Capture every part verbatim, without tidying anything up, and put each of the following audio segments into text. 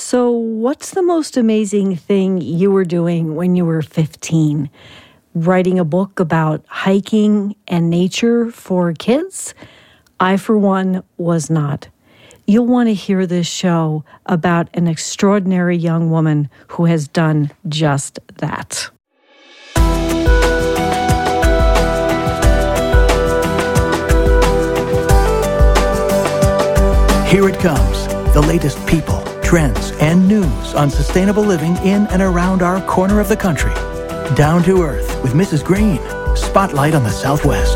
So what's the most amazing thing you were doing when you were fifteen? Writing a book about hiking and nature for kids? I, for one, was not. You'll want to hear this show about an extraordinary young woman who has done just that. Here it comes, the latest people, trends, and news on sustainable living in and around our corner of the country. Down to Earth with Missus Green. Spotlight on the Southwest.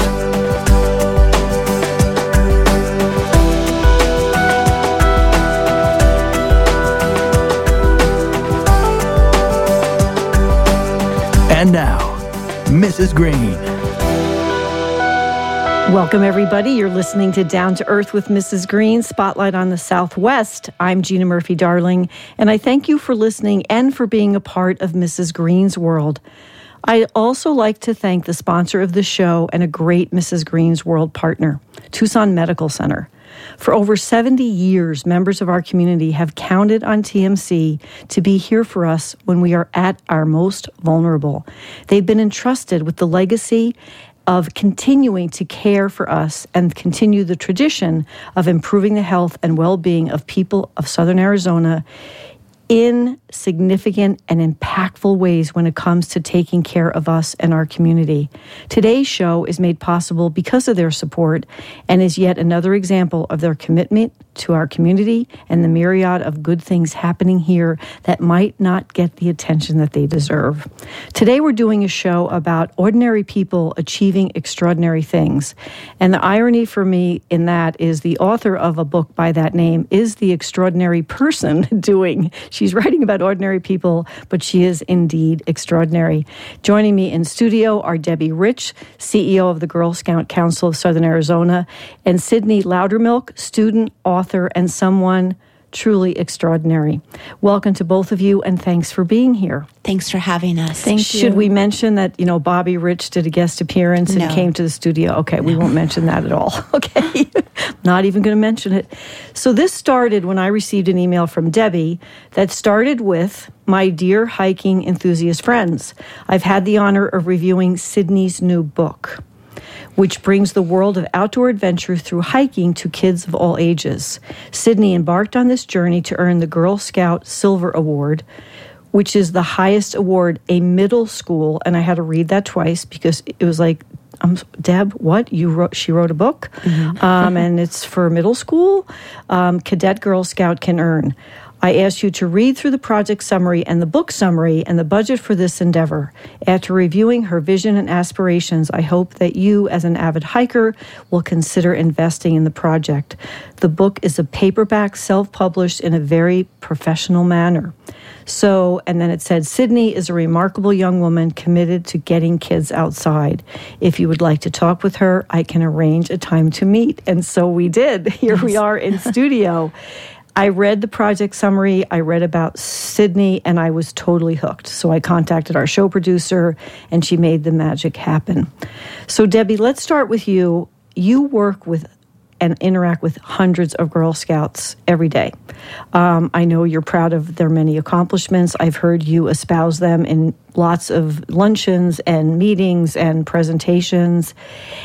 And now, Missus Green. Welcome, everybody. You're listening to Down to Earth with Missus Green, Spotlight on the Southwest. I'm Gina Murphy-Darling, and I thank you for listening and for being a part of Missus Green's world. I'd also like to thank the sponsor of the show and a great Missus Green's World partner, Tucson Medical Center. For over seventy years, members of our community have counted on T M C to be here for us when we are at our most vulnerable. They've been entrusted with the legacy of continuing to care for us and continue the tradition of improving the health and well-being of people of Southern Arizona in significant and impactful ways when it comes to taking care of us and our community. Today's show is made possible because of their support and is yet another example of their commitment to our community and the myriad of good things happening here that might not get the attention that they deserve. Today we're doing a show about ordinary people achieving extraordinary things. And the irony for me in that is the author of a book by that name is the extraordinary person doing. She's writing about ordinary people, but she is indeed extraordinary. Joining me in studio are Debbie Rich, C E O of the Girl Scout Council of Southern Arizona, and Sydney Loudermilk, student, author, and someone truly extraordinary. Welcome to both of you, and thanks for being here. Thanks for having us. Thank you. Should we mention that, you know, Bobby Rich did a guest appearance and no. came to the studio? Okay, no. we won't mention that at all. Okay, not even going to mention it. So this started when I received an email from Debbie that started with, "My dear hiking enthusiast friends, I've had the honor of reviewing Sydney's new book, which brings the world of outdoor adventure through hiking to kids of all ages. Sydney embarked on this journey to earn the Girl Scout Silver Award, which is the highest award a middle school," and I had to read that twice because it was like, um, Deb, what? You wrote? She wrote a book, mm-hmm. um, and it's for middle school, um, cadet Girl Scout can earn. I asked you to read through the project summary and the book summary and the budget for this endeavor. After reviewing her vision and aspirations, I hope that you, as an avid hiker, will consider investing in the project. The book is a paperback, self-published in a very professional manner. So, and then it said, Sydney is a remarkable young woman committed to getting kids outside. If you would like to talk with her, I can arrange a time to meet. And so we did. Here we are in studio. I read the project summary, I read about Sydney, and I was totally hooked. So I contacted our show producer, and she made the magic happen. So Debbie, let's start with you. You work with and interact with hundreds of Girl Scouts every day. Um, I know you're proud of their many accomplishments. I've heard you espouse them in lots of luncheons and meetings and presentations.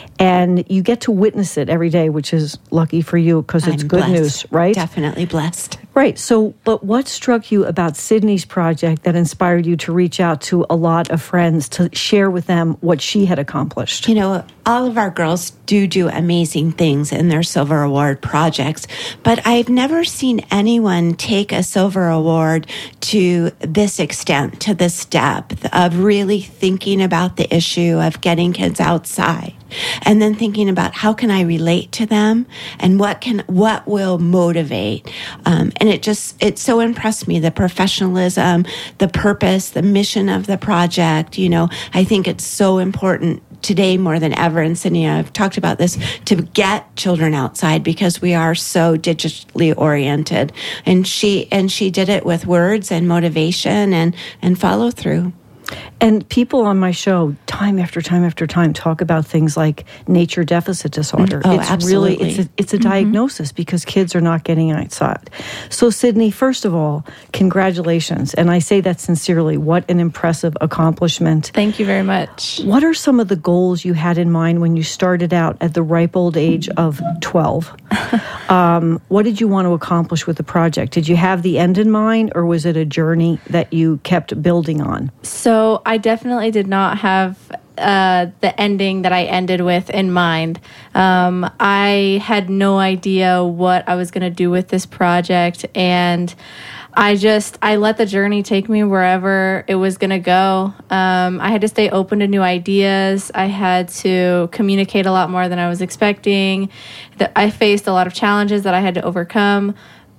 And you get to witness it every day, which is lucky for you because it's I'm good blessed. news, right? Definitely blessed. Right. So, but what struck you about Sydney's project that inspired you to reach out to a lot of friends to share with them what she had accomplished? You know, all of our girls do do amazing things in their Silver Award projects, but I've never seen anyone take a Silver Award to this extent, to this depth of really thinking about the issue of getting kids outside. And then thinking about how can I relate to them and what can what will motivate. Um, and it just, it so impressed me, the professionalism, the purpose, the mission of the project. You know, I think it's so important today more than ever, and Sydney, I've talked about this, to get children outside because we are so digitally oriented. And she and she did it with words and motivation and, and follow through. And people on my show, time after time after time, talk about things like nature deficit disorder. Oh, it's absolutely. really it's a, it's a Mm-hmm. diagnosis because kids are not getting outside. So, Sydney, first of all, congratulations, and I say that sincerely. What an impressive accomplishment! Thank you very much. What are some of the goals you had in mind when you started out at the ripe old age of twelve? um, what did you want to accomplish with the project? Did you have the end in mind, or was it a journey that you kept building on? So I definitely did not have uh, the ending that I ended with in mind. Um, I had no idea what I was going to do with this project, and I just, I let the journey take me wherever it was going to go. Um, I had to stay open to new ideas. I had to communicate a lot more than I was expecting. That I faced a lot of challenges that I had to overcome.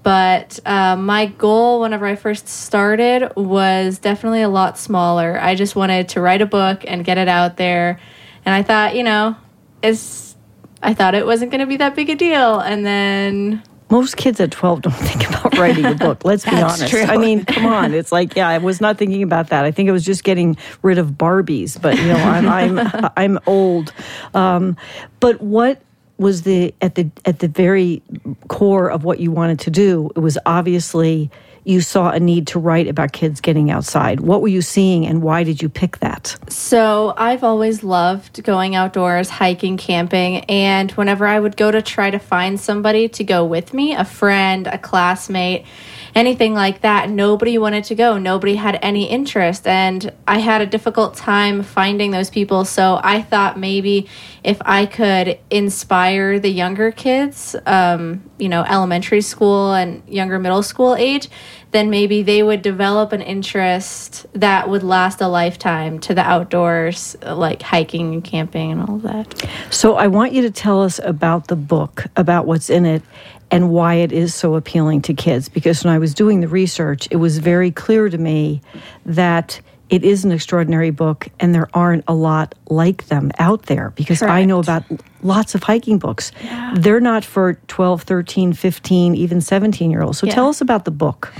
But uh, my goal whenever I first started was definitely a lot smaller. I just wanted to write a book and get it out there. And I thought, you know, it's, I thought it wasn't going to be that big a deal. And then... Most kids at twelve don't think about writing a book. Let's be That's honest. true. I mean, come on. It's like, yeah, I was not thinking about that. I think I was just getting rid of Barbies. But, you know, I'm I'm, I'm old. Um, but what was the at the at the very core of what you wanted to do? It was obviously you saw a need to write about kids getting outside. What were you seeing, and why did you pick that? So I've always loved going outdoors, hiking, camping, and whenever I would go to try to find somebody to go with me, a friend, a classmate, anything like that, nobody wanted to go. Nobody had any interest, and I had a difficult time finding those people. So I thought maybe if I could inspire the younger kids, um, you know, elementary school and younger middle school age, then maybe they would develop an interest that would last a lifetime to the outdoors, like hiking and camping and all of that. So I want you to tell us about the book, about what's in it, and why it is so appealing to kids. Because when I was doing the research, it was very clear to me that it is an extraordinary book, and there aren't a lot like them out there, because I know about lots of hiking books. Yeah. They're not for twelve, thirteen, fifteen, even seventeen-year-olds. So Yeah. tell us about the book.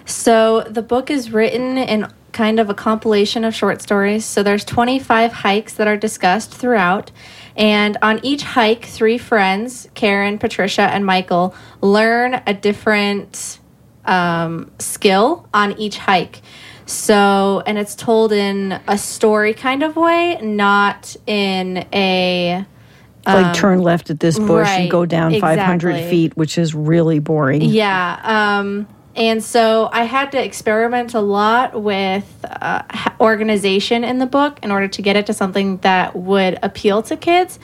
So the book is written in kind of a compilation of short stories. So there's twenty-five hikes that are discussed throughout. And on each hike, three friends, Karen, Patricia, and Michael, learn a different um, skill on each hike. So, and it's told in a story kind of way, not in a... Like turn left at this bush and right, go down five hundred exactly. feet, which is really boring. Yeah. Um, and so I had to experiment a lot with uh, ha- organization in the book in order to get it to something that would appeal to kids.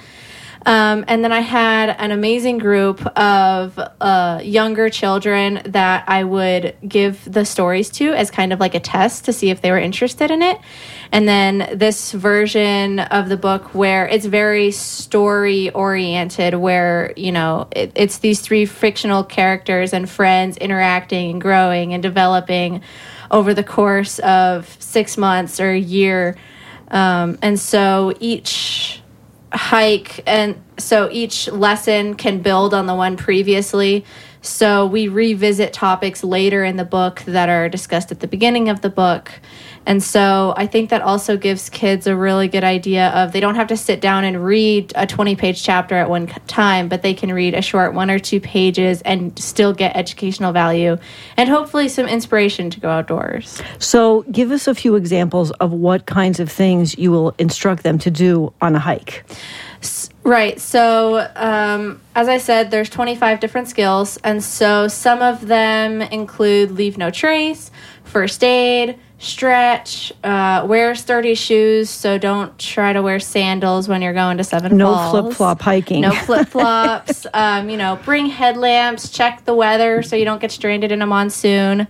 Um, and then I had an amazing group of uh, younger children that I would give the stories to as kind of like a test to see if they were interested in it. And then this version of the book where it's very story oriented, where, you know, it, it's these three fictional characters and friends interacting and growing and developing over the course of six months or a year. Um, and so each hike and so each lesson can build on the one previously. So we revisit topics later in the book that are discussed at the beginning of the book. And so I think that also gives kids a really good idea of they don't have to sit down and read a twenty-page chapter at one time, but they can read a short one or two pages and still get educational value and hopefully some inspiration to go outdoors. So give us a few examples of what kinds of things you will instruct them to do on a hike. Right. So, um, as I said, there's twenty-five different skills. And so some of them include leave no trace, first aid, stretch, uh, wear sturdy shoes. So don't try to wear sandals when you're going to Seven No Falls. flip-flop hiking. No flip-flops. um, you know, bring headlamps, check the weather so you don't get stranded in a monsoon.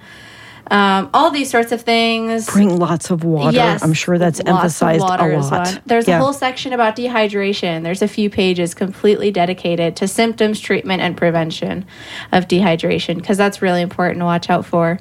Um, all these sorts of things. Bring lots of water. Yes, I'm sure that's lots of emphasized water a is lot. one. There's Yeah. a whole section about dehydration. There's a few pages completely dedicated to symptoms, treatment, and prevention of dehydration, because that's really important to watch out for.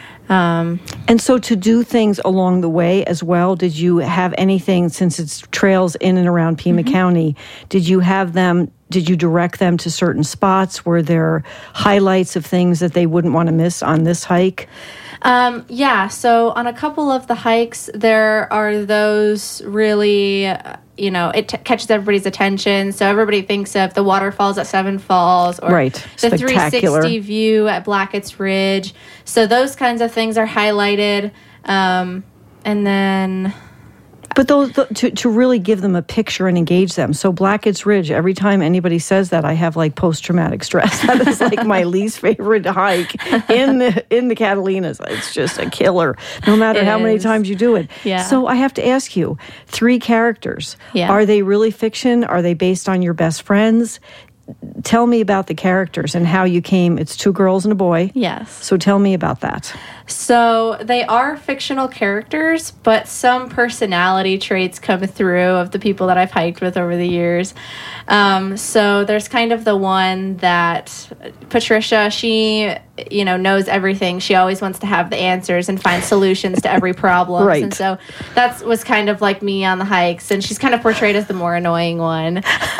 Um, And so to do things along the way as well, did you have anything, since it's trails in and around Pima Mm-hmm. County, did you have them, did you direct them to certain spots? Were there highlights of things that they wouldn't want to miss on this hike? Um, yeah, so on a couple of the hikes, there are those really, uh, you know, it t- catches everybody's attention. So everybody thinks of the waterfalls at Seven Falls or right. the three sixty view at Blackett's Ridge. So those kinds of things are highlighted. Um, and then... But those, the, to, to really give them a picture and engage them. So Blackett's Ridge, every time anybody says that, I have like post-traumatic stress. That is like my least favorite hike in the, in the Catalinas. It's just a killer, no matter It how many is. times you do it. Yeah. So I have to ask you, three characters. Yeah. Are they really fiction? Are they based on your best friends? Tell me about the characters and how you came. It's two girls and a boy. Yes. So tell me about that. So they are fictional characters, but some personality traits come through of the people that I've hiked with over the years. Um, so there's kind of the one that Patricia, she, you know, knows everything. She always wants to have the answers and find solutions to every problem. Right. And so that was kind of like me on the hikes. And she's kind of portrayed as the more annoying one.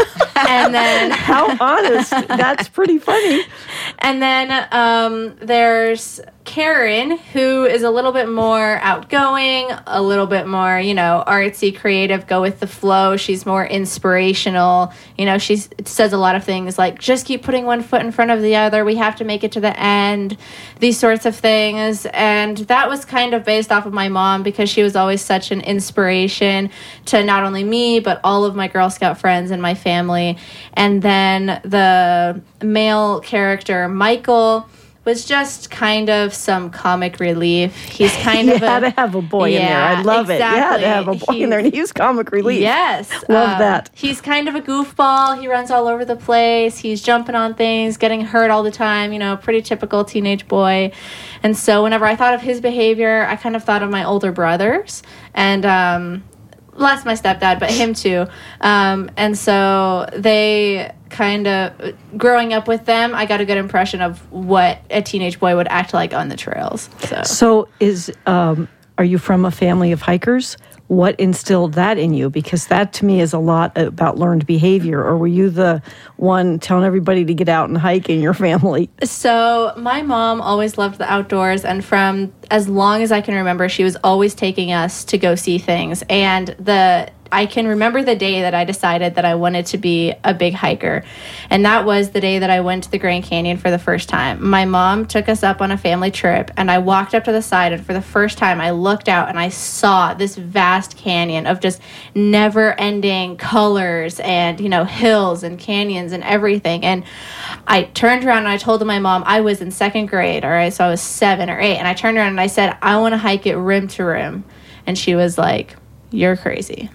And then... How honest. That's pretty funny. And then um, there's Karen, who is a little bit more outgoing, a little bit more, you know, artsy, creative, go with the flow. She's more inspirational. You know, she says a lot of things like, just keep putting one foot in front of the other. We have to make it to the end. These sorts of things. And that was kind of based off of my mom because she was always such an inspiration to not only me, but all of my Girl Scout friends and my family. And then the male character, Michael, was just kind of some comic relief. He's kind you of a... You had to have a boy yeah, in there. I love exactly. it. You had to have a boy he's, in there, and he's comic relief. Yes. Love um, that. He's kind of a goofball. He runs all over the place. He's jumping on things, getting hurt all the time, you know, pretty typical teenage boy. And so whenever I thought of his behavior, I kind of thought of my older brothers. And... um less my stepdad, but him too. Um, and so they kind of, growing up with them, I got a good impression of what a teenage boy would act like on the trails. So, so is, um, are you from a family of hikers? What instilled that in you? Because that to me is a lot about learned behavior. Or were you the one telling everybody to get out and hike in your family? So my mom always loved the outdoors, and from as long as I can remember, she was always taking us to go see things. And the I can remember the day that I decided that I wanted to be a big hiker. And that was the day that I went to the Grand Canyon for the first time. My mom took us up on a family trip, and I walked up to the side, and for the first time I looked out and I saw this vast canyon of just never-ending colors and, you know, hills and canyons and everything. And I turned around and I told my mom, I was in second grade, all right, so I was seven or eight, and I turned around and I said, I want to hike it rim to rim. And she was like, you're crazy.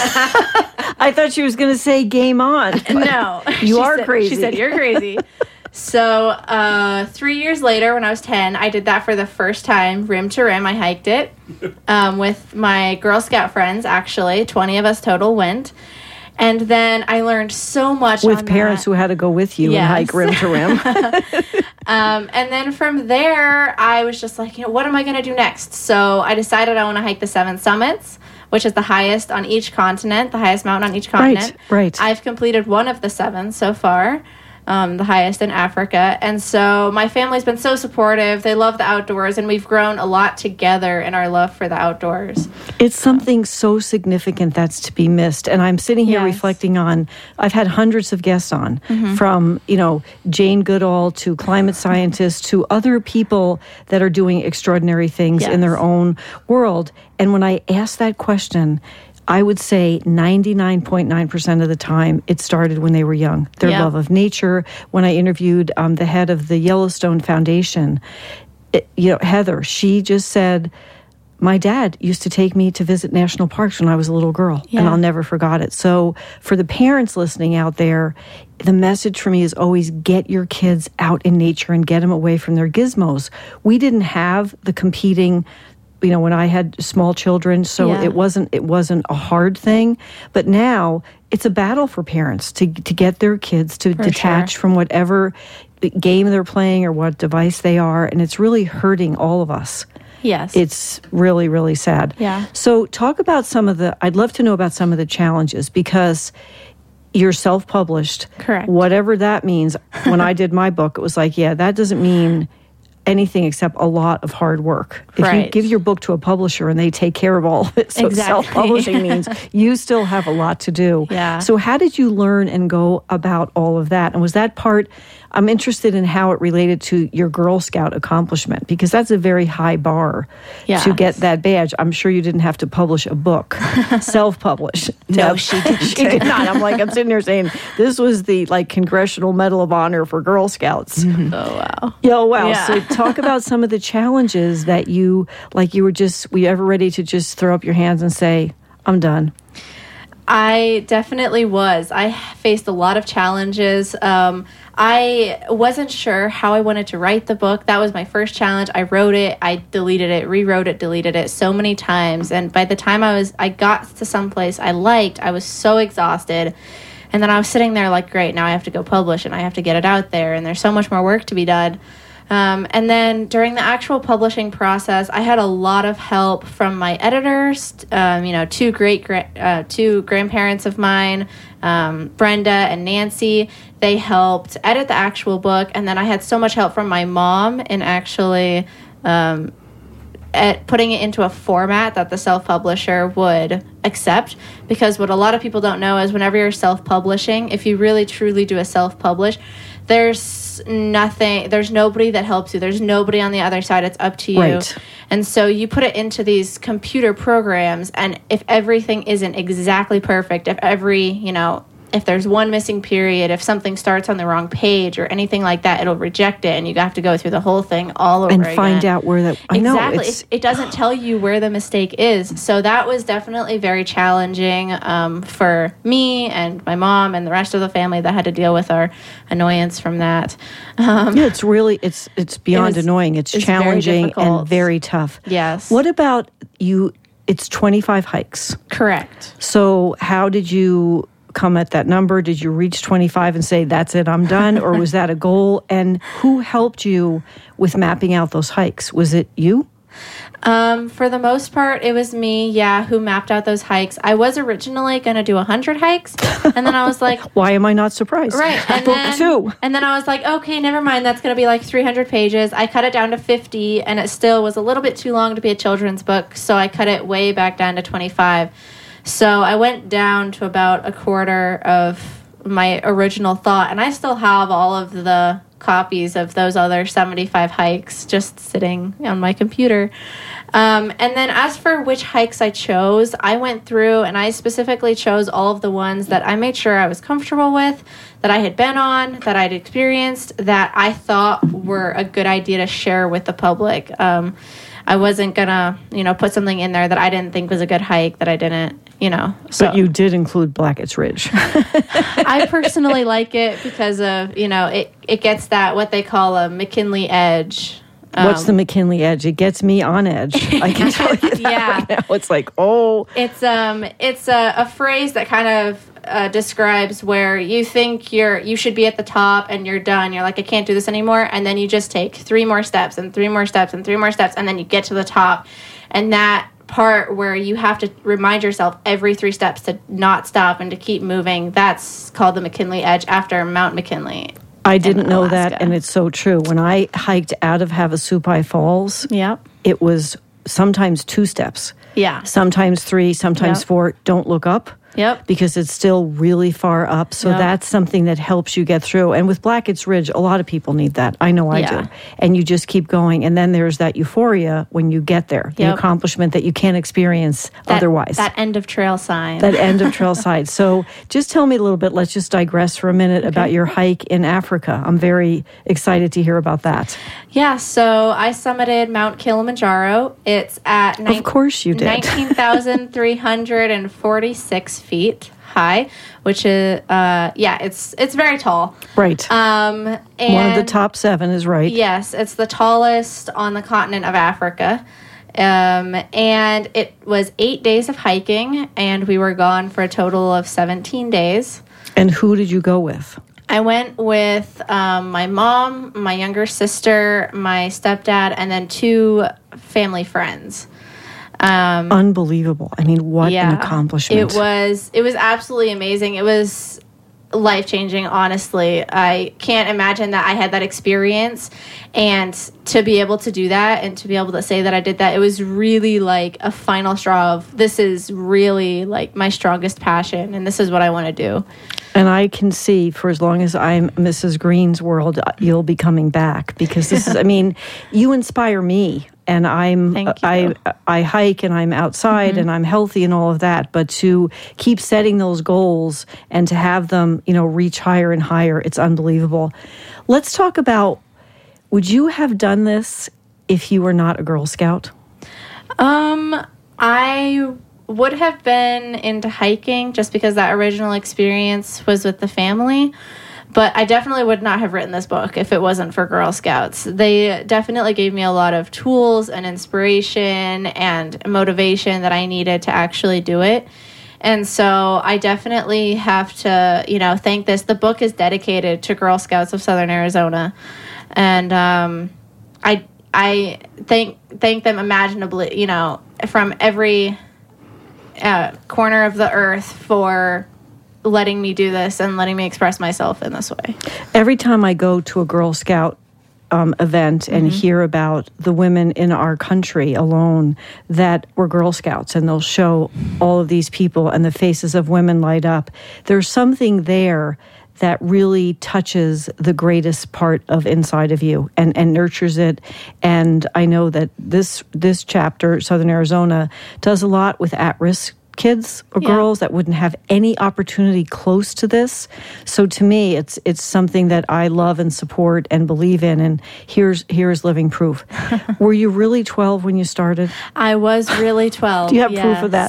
I thought she was going to say game on. No. You She are said- crazy. She said, you're crazy. So uh, three years later, when I was ten, I did that for the first time, rim to rim. I hiked it um, with my Girl Scout friends, actually. twenty of us total went. And then I learned so much With on parents that. who had to go with you Yes. and hike rim to rim. Um, and then from there, I was just like, you know, what am I going to do next? So I decided I want to hike the Seven Summits, which is the highest on each continent, the highest mountain on each continent. right. I've completed one of the seven so far, um, the highest in Africa. And so my family's been so supportive. They love the outdoors, and we've grown a lot together in our love for the outdoors. It's something so significant that's to be missed. And I'm sitting here Yes. reflecting on, I've had hundreds of guests on, from, you know, Jane Goodall to climate scientists to other people that are doing extraordinary things in Yes. their own world. And when I ask that question, I would say ninety-nine point nine percent of the time it started when they were young. Their Yeah. love of nature. When I interviewed um, the head of the Yellowstone Foundation, it, you know, Heather, she just said, my dad used to take me to visit national parks when I was a little girl, and Yeah. I'll never forgot it. So for the parents listening out there, the message for me is always get your kids out in nature and get them away from their gizmos. We didn't have the competing, you know, when I had small children, so Yeah. it wasn't it wasn't a hard thing. But now it's a battle for parents to to get their kids to detach sure. from whatever game they're playing or what device they are, and it's really hurting all of us. Yes. It's really, really sad. Yeah. So talk about some of the, I'd love to know about some of the challenges, because you're self-published. Correct. Whatever that means. When I did my book, it was like, yeah, that doesn't mean anything except a lot of hard work. If you Right. give your book to a publisher and they take care of all of it, so Exactly. self-publishing means you still have a lot to do. Yeah. So how did you learn and go about all of that? And was that part, I'm interested in how it related to your Girl Scout accomplishment, because that's a very high bar Yes. to get that badge. I'm sure you didn't have to publish a book, self-publish. No, Deb. she didn't. She did not. I'm like, I'm sitting there saying, this was the like Congressional Medal of Honor for Girl Scouts. Oh, wow. Yeah, oh, wow. Yeah. So talk about some of the challenges that you, like you were just, were you ever ready to just throw up your hands and say, I'm done? I definitely was. I faced a lot of challenges. Um, I wasn't sure how I wanted to write the book. That was my first challenge. I wrote it, I deleted it, rewrote it, deleted it so many times. And by the time I was, I got to someplace I liked, I was so exhausted. And then I was sitting there like, great, now I have to go publish and I have to get it out there. And there's so much more work to be done. Um, and then during the actual publishing process, I had a lot of help from my editors, um, you know, two great, gra- uh, two grandparents of mine, um, Brenda and Nancy. They helped edit the actual book. And then I had so much help from my mom in actually um, at putting it into a format that the self-publisher would accept. Because what a lot of people don't know is whenever you're self-publishing, if you really truly do a self-publish, there's nothing, there's nobody that helps you. There's nobody on the other side. It's up to you. Right. And so you put it into these computer programs, and if everything isn't exactly perfect, if every, you know, if there's one missing period, if something starts on the wrong page or anything like that, it'll reject it, and you have to go through the whole thing all over And again. find out where that, I know. Exactly. It's, It, it doesn't tell you where the mistake is. So that was definitely very challenging um, for me and my mom and the rest of the family that had to deal with our annoyance from that. Um, yeah, it's really, it's it's beyond is- annoying. It's, it's very challenging and difficult. very tough. Yes. What about you? It's twenty-five hikes. Correct. So how did you come at that number? Did you reach twenty-five and say, that's it, I'm done? Or was that a goal? And who helped you with mapping out those hikes? Was it you? Um, for the most part, it was me, yeah, who mapped out those hikes. I was originally going to do one hundred hikes, and then I was like, Why am I not surprised? right. And Book then, two. and then I was like, okay, never mind. That's going to be like three hundred pages. I cut it down to fifty, and it still was a little bit too long to be a children's book, so I cut it way back down to twenty-five. So I went down to about a quarter of my original thought, and I still have all of the copies of those other seventy-five hikes just sitting on my computer. Um, and then as for which hikes I chose, I went through and I specifically chose all of the ones that I made sure I was comfortable with, that I had been on, that I'd experienced, that I thought were a good idea to share with the public. Um, I wasn't gonna, you know, put something in there that I didn't think was a good hike, that I didn't, you know. So But you did include Blackett's Ridge. I personally like it because of, you know, it, it gets that, what they call a McKinley edge. What's Um, the McKinley edge? It gets me on edge. I can tell you that Yeah. right now. It's like, oh, It's um, it's a, a phrase that kind of uh, describes where you think you're you should be at the top and you're done. You're like, I can't do this anymore, and then you just take three more steps and three more steps and three more steps, and then you get to the top, and that part where you have to remind yourself every three steps to not stop and to keep moving. That's called the McKinley Edge after Mount McKinley. I didn't in know Alaska. that, and it's so true. When I hiked out of Havasupai Falls, Yep. it was sometimes two steps, Yeah. sometimes three, sometimes Yep. four. Don't look up. Yep. Because it's still really far up. So Yep. that's something that helps you get through. And with Blackett's Ridge, a lot of people need that. I know I Yeah. do. And you just keep going. And then there's that euphoria when you get there, the Yep. accomplishment that you can't experience That- otherwise. That end of trail sign. That end of trail side. So just tell me a little bit, let's just digress for a minute about your hike in Africa. I'm very excited to hear about that. Yeah, so I summited Mount Kilimanjaro. It's at Of course you did. nineteen thousand three hundred forty-six feet high, which is uh yeah, it's it's very tall. Right. Um and One of the top seven is right. Yes, it's the tallest on the continent of Africa. Um, and it was eight days of hiking, and we were gone for a total of seventeen days. And who did you go with? I went with um, my mom, my younger sister, my stepdad, and then two family friends. Um, Unbelievable. I mean, what an accomplishment. It was it was absolutely amazing. It was life-changing, honestly. I can't imagine that I had that experience, and to be able to do that and to be able to say that I did that, it was really like a final straw of, this is really like my strongest passion, and this is what I want to do. And I can see, for as long as I'm Missus Green's world, you'll be coming back, because this is, I mean, you inspire me. And I'm, Thank you. I, I hike and I'm outside mm-hmm. and I'm healthy and all of that. But to keep setting those goals and to have them, you know, reach higher and higher, it's unbelievable. Let's talk about, would you have done this if you were not a Girl Scout? Um, I would have been into hiking just because that original experience was with the family. But I definitely would not have written this book if it wasn't for Girl Scouts. They definitely gave me a lot of tools and inspiration and motivation that I needed to actually do it. And so I definitely have to, you know, thank this. The book is dedicated to Girl Scouts of Southern Arizona. And um, I I thank thank them imaginably, you know, from every uh, corner of the earth for letting me do this and letting me express myself in this way. Every time I go to a Girl Scout um, event and mm-hmm. hear about the women in our country alone that were Girl Scouts, and they'll show all of these people and the faces of women light up, there's something there that really touches the greatest part of inside of you and, and nurtures it. And I know that this this chapter, Southern Arizona, does a lot with at-risk kids or yeah. girls that wouldn't have any opportunity close to this. So to me, it's it's something that I love and support and believe in. And here's here's living proof. Were you really twelve when you started? I was really twelve. Do you have yes. proof of that?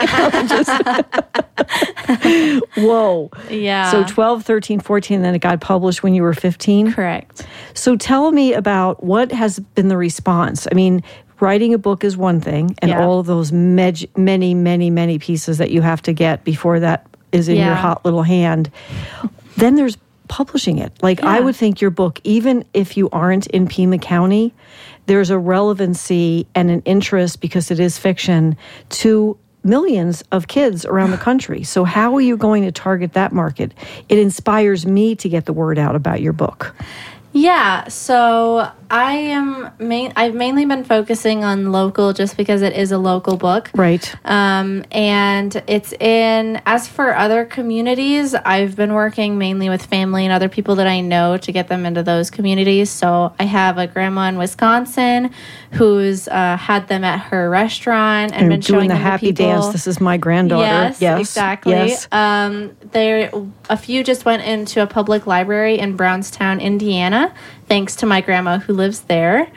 Whoa. Yeah. So twelve, thirteen, fourteen, then it got published when you were fifteen? Correct. So tell me about what has been the response. I mean, writing a book is one thing, and yeah. all of those meg- many, many, many pieces that you have to get before that is in yeah. your hot little hand. Then there's publishing it. Like, yeah. I would think your book, even if you aren't in Pima County, there's a relevancy and an interest, because it is fiction, to millions of kids around the country. So how are you going to target that market? It inspires me to get the word out about your book. Yeah, so I am main. I've mainly been focusing on local, just because it is a local book, right? Um, and it's in. As for other communities, I've been working mainly with family and other people that I know to get them into those communities. So I have a grandma in Wisconsin who's uh, had them at her restaurant and, and been doing showing the them happy to people. dance. This is my granddaughter. Yes, yes exactly. Yes. Um, there, a few just went into a public library in Brownstown, Indiana, thanks to my grandma who lives there.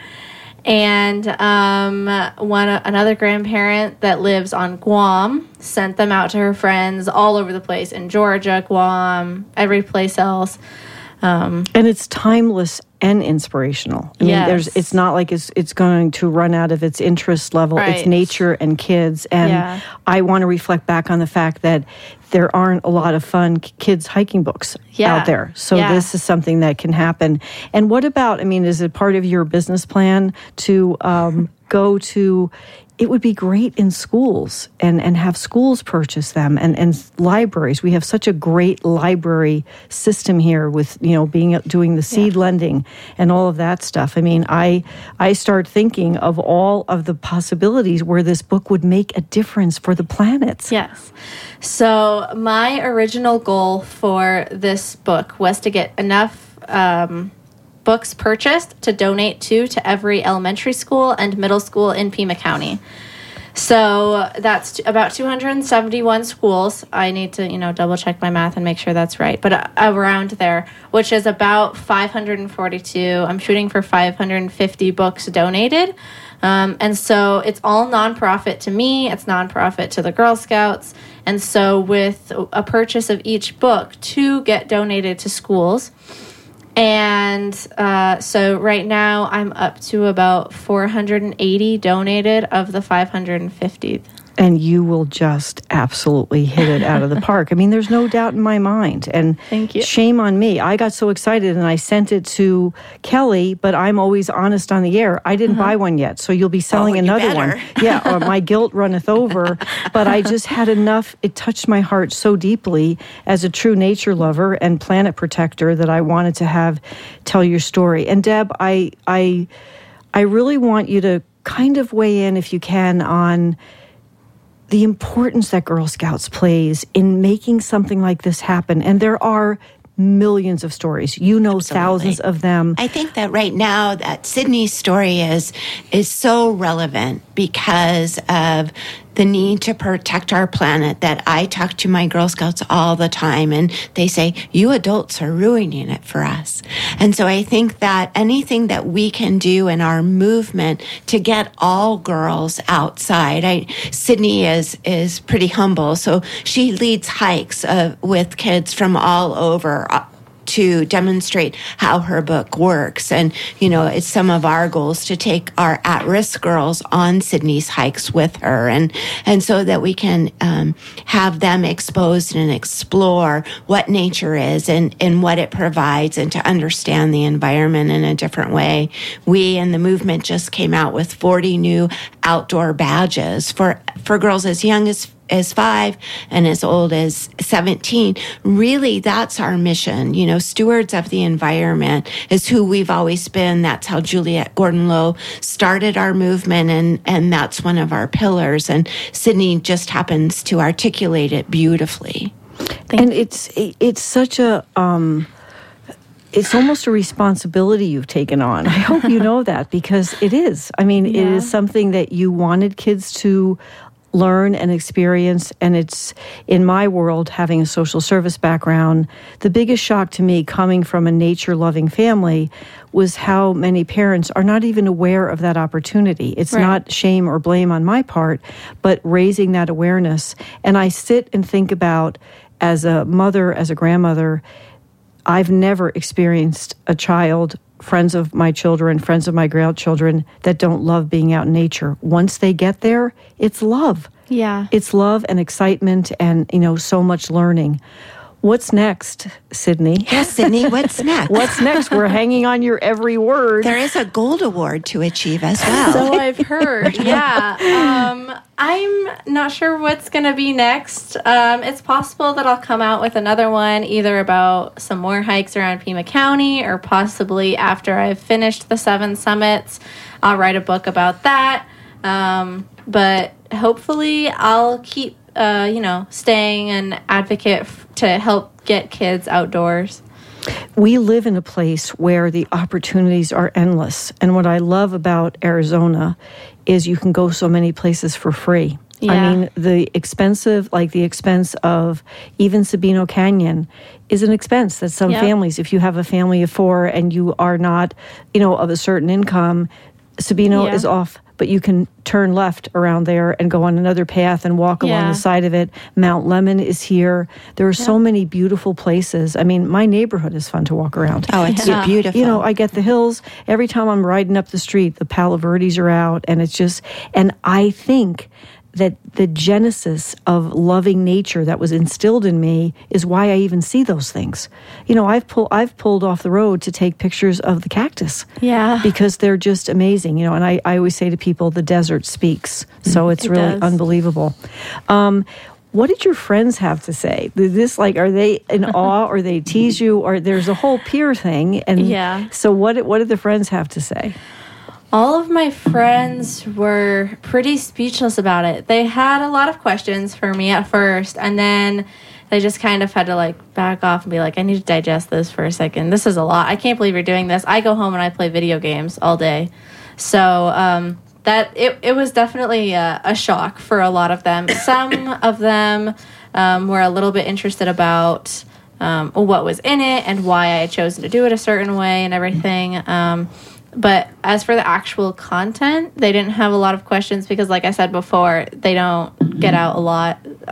And um, one another grandparent that lives on Guam sent them out to her friends all over the place, in Georgia, Guam, every place else. Um, and it's timeless and inspirational. I mean, yes. there's it's not like it's it's going to run out of its interest level. Right. It's nature and kids. And yeah. I want to reflect back on the fact that there aren't a lot of fun kids hiking books yeah. out there. So yeah. this is something that can happen. And what about, I mean, is it part of your business plan to um, go to, it would be great in schools and, and have schools purchase them, and, and libraries. We have such a great library system here with, you know, being doing the seed yeah. lending and all of that stuff. I mean, I I start thinking of all of the possibilities where this book would make a difference for the planet. Yes. So my original goal for this book was to get enough um, books purchased to donate to to every elementary school and middle school in Pima County. So that's about two hundred seventy-one schools. I need to, you know, double check my math and make sure that's right, but uh, around there, which is about five hundred forty-two. I'm shooting for five hundred fifty books donated. Um, and so it's all nonprofit to me. It's nonprofit to the Girl Scouts. And so with a purchase of each book to get donated to schools. And uh, so right now I'm up to about four hundred eighty donated of the five hundred fifty. And you will just absolutely hit it out of the park. I mean, there's no doubt in my mind. And Thank you. Shame on me. I got so excited and I sent it to Kelly, but I'm always honest on the air. I didn't uh-huh. buy one yet, so you'll be selling oh, another one. Yeah, or my guilt runneth over. But I just had enough. It touched my heart so deeply as a true nature lover and planet protector that I wanted to have tell your story. And Deb, I I I really want you to kind of weigh in, if you can, on the importance that Girl Scouts plays in making something like this happen. And there are millions of stories. You know, Absolutely. Thousands of them. I think that right now that Sydney's story is is so relevant because of the need to protect our planet, that I talk to my Girl Scouts all the time and they say, you adults are ruining it for us. And so I think that anything that we can do in our movement to get all girls outside, I, Sydney is, is pretty humble. So she leads hikes uh, with kids from all over uh, to demonstrate how her book works. And, you know, it's some of our goals to take our at-risk girls on Sydney's hikes with her. And, and so that we can um, have them exposed and explore what nature is and, and what it provides and to understand the environment in a different way. We in the movement just came out with forty new outdoor badges for, for girls as young as as five and as old as seventeen. Really, that's our mission. You know, stewards of the environment is who we've always been. That's how Juliette Gordon-Low started our movement, and, and that's one of our pillars. And Sydney just happens to articulate it beautifully. Thank and you. it's it's such a... Um, It's almost a responsibility you've taken on. I hope you know that, because it is. I mean, yeah. It is something that you wanted kids to learn and experience, and it's, in my world, having a social service background, the biggest shock to me coming from a nature-loving family was how many parents are not even aware of that opportunity. It's right. not shame or blame on my part, but raising that awareness. And I sit and think about, as a mother, as a grandmother, I've never experienced a child, friends of my children, friends of my grandchildren, that don't love being out in nature. Once they get there, it's love. Yeah. It's love and excitement and, you know, so much learning. What's next, Sydney? Yes, Sydney, what's next? What's next? We're hanging on your every word. There is a gold award to achieve as well. So I've heard, yeah. Um, I'm not sure what's going to be next. Um, it's possible that I'll come out with another one, either about some more hikes around Pima County, or possibly after I've finished the seven summits, I'll write a book about that. Um, but hopefully I'll keep Uh, you know, staying an advocate f- to help get kids outdoors. We live in a place where the opportunities are endless. And what I love about Arizona is you can go so many places for free. Yeah. I mean, the expensive, like the expense of even Sabino Canyon is an expense that some yep. families, if you have a family of four and you are not, you know, of a certain income, Sabino yeah. is off. But you can turn left around there and go on another path and walk yeah. along the side of it. Mount Lemmon is here. There are yeah. so many beautiful places. I mean, my neighborhood is fun to walk around. Oh, it's yeah. beautiful. You know, I get the hills. Every time I'm riding up the street, the Palo Verdes are out. And it's just, and I think that the genesis of loving nature that was instilled in me is why I even see those things. You know, I've pulled I've pulled off the road to take pictures of the cactus. Yeah. Because they're just amazing. You know, and I, I always say to people, the desert speaks. So it's it really does. unbelievable. Um, what did your friends have to say? Did this, like, are they in awe, or they tease you, or there's a whole peer thing? And yeah. So what what did the friends have to say? All of my friends were pretty speechless about it. They had a lot of questions for me at first, and then they just kind of had to, like, back off and be like, I need to digest this for a second. This is a lot. I can't believe you're doing this. I go home and I play video games all day. So um, that it, it was definitely a, a shock for a lot of them. Some of them um, were a little bit interested about um, what was in it and why I had chosen to do it a certain way and everything. Um But as for the actual content, they didn't have a lot of questions because, like I said before, they don't get out a lot. Uh,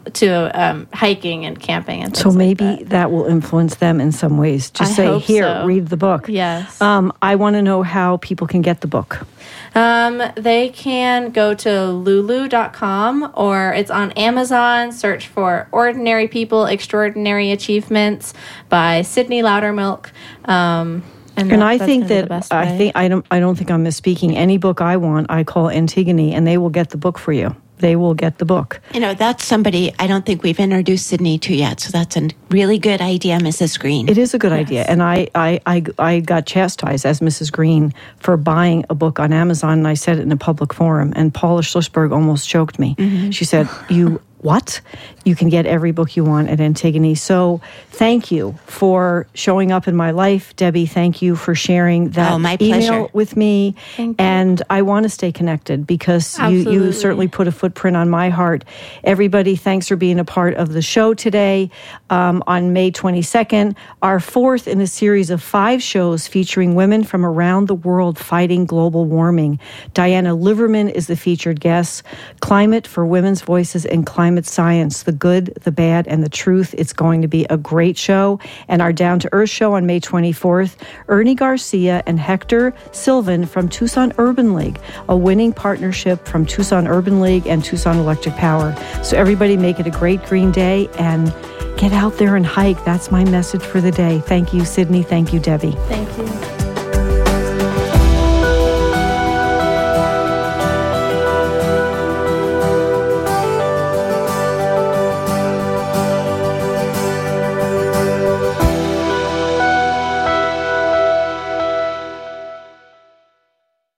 to um, hiking and camping and things So maybe like that. that will influence them in some ways. Just I say, hope here, so. read the book. Yes. Um, I want to know how people can get the book. Um, they can go to lulu dot com or it's on Amazon. Search for Ordinary People, Extraordinary Achievements by Sydney Loudermilk. Um, and And that- I that's think gonna be the that best I way. think I don't I don't think I'm misspeaking. Any book I want, I call Antigone, and they will get the book for you. They will get the book. You know, that's somebody I don't think we've introduced Sydney to yet. So that's a really good idea, Missus Green. It is a good idea. And I, I, I, I got chastised as Missus Green for buying a book on Amazon, and I said it in a public forum, and Paula Schlussberg almost choked me. Mm-hmm. She said, you, what? You can get every book you want at Antigone. So thank you for showing up in my life, Debbie. Thank you for sharing that Oh, my email pleasure. with me. Thank you. And I want to stay connected because you, you Absolutely. certainly put a footprint on my heart. Everybody, thanks for being a part of the show today. Um, on May twenty-second, our fourth in a series of five shows featuring women from around the world fighting global warming. Diana Liverman is the featured guest. Climate for Women's Voices in Climate Science, the good, the bad, and the truth. It's going to be a great show. And our Down to Earth show on May twenty-fourth, Ernie Garcia and Hector Sylvan from Tucson Urban League, a winning partnership from Tucson Urban League and Tucson Electric Power. So everybody make it a great green day and get out there and hike. That's my message for the day. Thank you, Sydney. Thank you, Debbie. Thank you.